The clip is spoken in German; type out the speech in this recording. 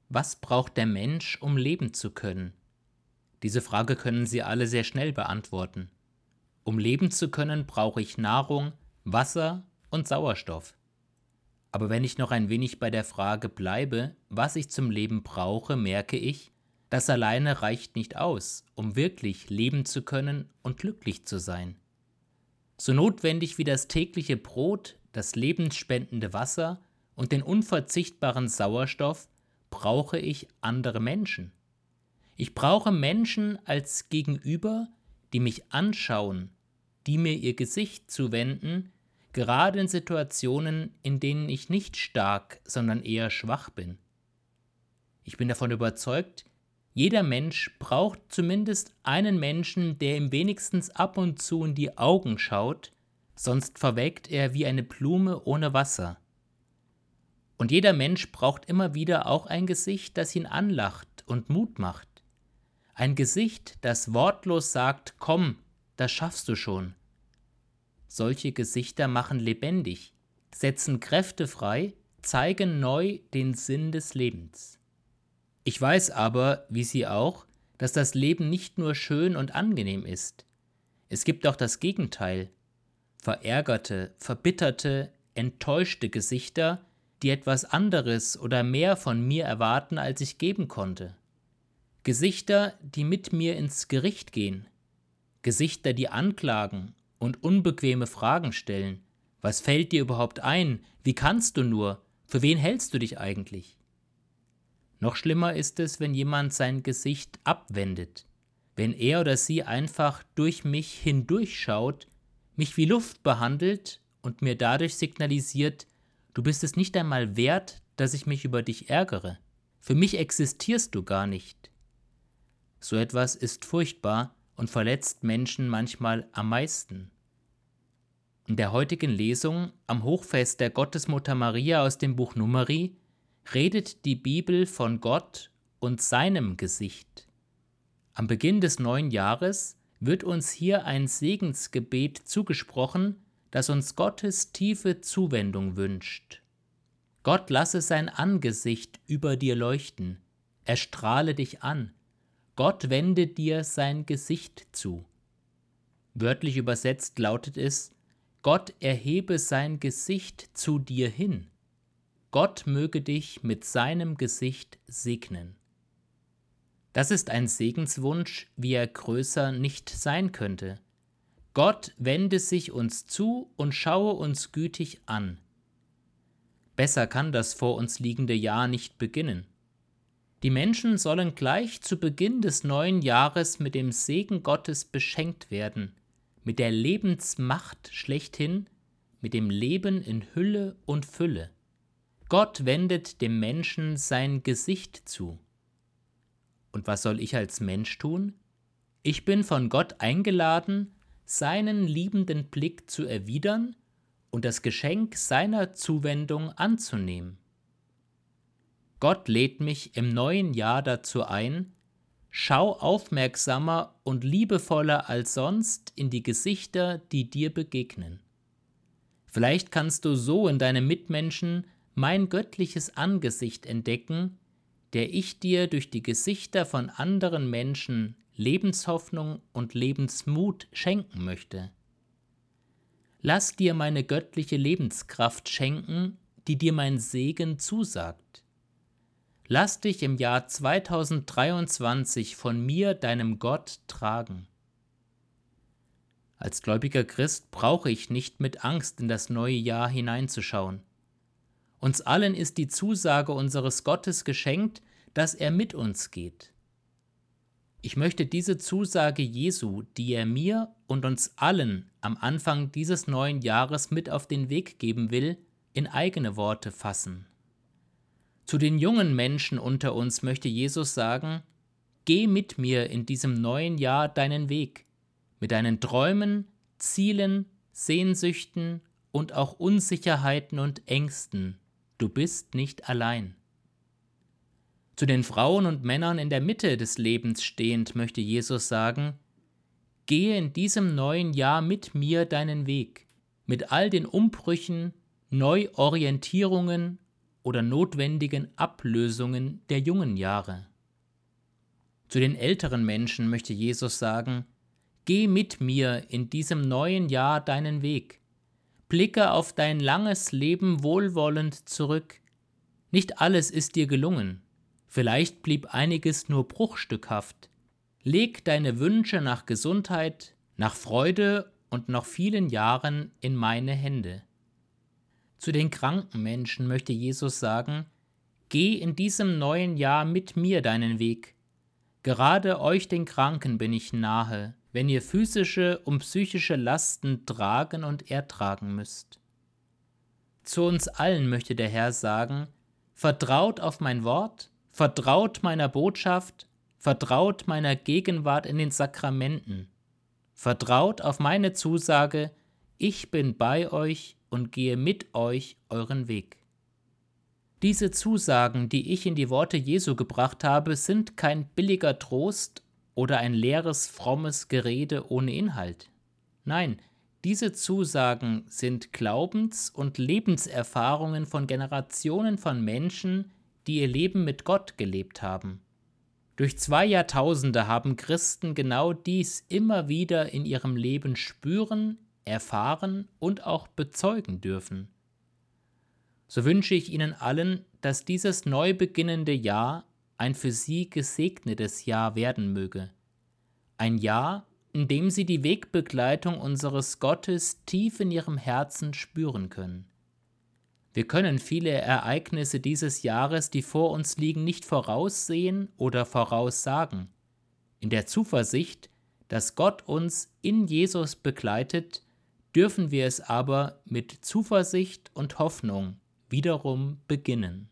Was braucht der Mensch, um leben zu können? Diese Frage können Sie alle sehr schnell beantworten. Um leben zu können, brauche ich Nahrung, Wasser und Sauerstoff. Aber wenn ich noch ein wenig bei der Frage bleibe, was ich zum Leben brauche, merke ich, das alleine reicht nicht aus, um wirklich leben zu können und glücklich zu sein. So notwendig wie das tägliche Brot, das lebensspendende Wasser und den unverzichtbaren Sauerstoff, brauche ich andere Menschen. Ich brauche Menschen als Gegenüber, die mich anschauen, die mir ihr Gesicht zuwenden, gerade in Situationen, in denen ich nicht stark, sondern eher schwach bin. Ich bin davon überzeugt, jeder Mensch braucht zumindest einen Menschen, der ihm wenigstens ab und zu in die Augen schaut, sonst verwelkt er wie eine Blume ohne Wasser. Und jeder Mensch braucht immer wieder auch ein Gesicht, das ihn anlacht und Mut macht. Ein Gesicht, das wortlos sagt, komm, das schaffst du schon. Solche Gesichter machen lebendig, setzen Kräfte frei, zeigen neu den Sinn des Lebens. Ich weiß aber, wie Sie auch, dass das Leben nicht nur schön und angenehm ist. Es gibt auch das Gegenteil. Verärgerte, verbitterte, enttäuschte Gesichter, die etwas anderes oder mehr von mir erwarten, als ich geben konnte. Gesichter, die mit mir ins Gericht gehen. Gesichter, die anklagen und unbequeme Fragen stellen. Was fällt dir überhaupt ein? Wie kannst du nur? Für wen hältst du dich eigentlich? Noch schlimmer ist es, wenn jemand sein Gesicht abwendet, wenn er oder sie einfach durch mich hindurchschaut, mich wie Luft behandelt und mir dadurch signalisiert, du bist es nicht einmal wert, dass ich mich über dich ärgere. Für mich existierst du gar nicht. So etwas ist furchtbar und verletzt Menschen manchmal am meisten. In der heutigen Lesung am Hochfest der Gottesmutter Maria aus dem Buch Numeri redet die Bibel von Gott und seinem Gesicht. Am Beginn des neuen Jahres wird uns hier ein Segensgebet zugesprochen, das uns Gottes tiefe Zuwendung wünscht. Gott lasse sein Angesicht über dir leuchten, er strahle dich an, Gott wende dir sein Gesicht zu. Wörtlich übersetzt lautet es, Gott erhebe sein Gesicht zu dir hin. Gott möge dich mit seinem Gesicht segnen. Das ist ein Segenswunsch, wie er größer nicht sein könnte. Gott wende sich uns zu und schaue uns gütig an. Besser kann das vor uns liegende Jahr nicht beginnen. Die Menschen sollen gleich zu Beginn des neuen Jahres mit dem Segen Gottes beschenkt werden, mit der Lebensmacht schlechthin, mit dem Leben in Hülle und Fülle. Gott wendet dem Menschen sein Gesicht zu. Und was soll ich als Mensch tun? Ich bin von Gott eingeladen, seinen liebenden Blick zu erwidern und das Geschenk seiner Zuwendung anzunehmen. Gott lädt mich im neuen Jahr dazu ein, schau aufmerksamer und liebevoller als sonst in die Gesichter, die dir begegnen. Vielleicht kannst du so in deinem Mitmenschen mein göttliches Angesicht entdecken, der ich dir durch die Gesichter von anderen Menschen Lebenshoffnung und Lebensmut schenken möchte. Lass dir meine göttliche Lebenskraft schenken, die dir mein Segen zusagt. Lass dich im Jahr 2023 von mir, deinem Gott, tragen. Als gläubiger Christ brauche ich nicht mit Angst in das neue Jahr hineinzuschauen. Uns allen ist die Zusage unseres Gottes geschenkt, dass er mit uns geht. Ich möchte diese Zusage Jesu, die er mir und uns allen am Anfang dieses neuen Jahres mit auf den Weg geben will, in eigene Worte fassen. Zu den jungen Menschen unter uns möchte Jesus sagen, geh mit mir in diesem neuen Jahr deinen Weg, mit deinen Träumen, Zielen, Sehnsüchten und auch Unsicherheiten und Ängsten. Du bist nicht allein. Zu den Frauen und Männern in der Mitte des Lebens stehend möchte Jesus sagen, gehe in diesem neuen Jahr mit mir deinen Weg, mit all den Umbrüchen, Neuorientierungen oder notwendigen Ablösungen der jungen Jahre. Zu den älteren Menschen möchte Jesus sagen: Geh mit mir in diesem neuen Jahr deinen Weg. Blicke auf dein langes Leben wohlwollend zurück. Nicht alles ist dir gelungen. Vielleicht blieb einiges nur bruchstückhaft. Leg deine Wünsche nach Gesundheit, nach Freude und noch vielen Jahren in meine Hände. Zu den kranken Menschen möchte Jesus sagen: Geh in diesem neuen Jahr mit mir deinen Weg. Gerade euch den Kranken bin ich nahe, wenn ihr physische und psychische Lasten tragen und ertragen müsst. Zu uns allen möchte der Herr sagen: Vertraut auf mein Wort, vertraut meiner Botschaft, vertraut meiner Gegenwart in den Sakramenten, vertraut auf meine Zusage: Ich bin bei euch und gehe mit euch euren Weg. Diese Zusagen, die ich in die Worte Jesu gebracht habe, sind kein billiger Trost oder ein leeres, frommes Gerede ohne Inhalt. Nein, diese Zusagen sind Glaubens- und Lebenserfahrungen von Generationen von Menschen, die ihr Leben mit Gott gelebt haben. Durch 2 Jahrtausende haben Christen genau dies immer wieder in ihrem Leben spüren, erfahren und auch bezeugen dürfen. So wünsche ich Ihnen allen, dass dieses neu beginnende Jahr ein für Sie gesegnetes Jahr werden möge. Ein Jahr, in dem Sie die Wegbegleitung unseres Gottes tief in Ihrem Herzen spüren können. Wir können viele Ereignisse dieses Jahres, die vor uns liegen, nicht voraussehen oder voraussagen. In der Zuversicht, dass Gott uns in Jesus begleitet, dürfen wir es aber mit Zuversicht und Hoffnung wiederum beginnen.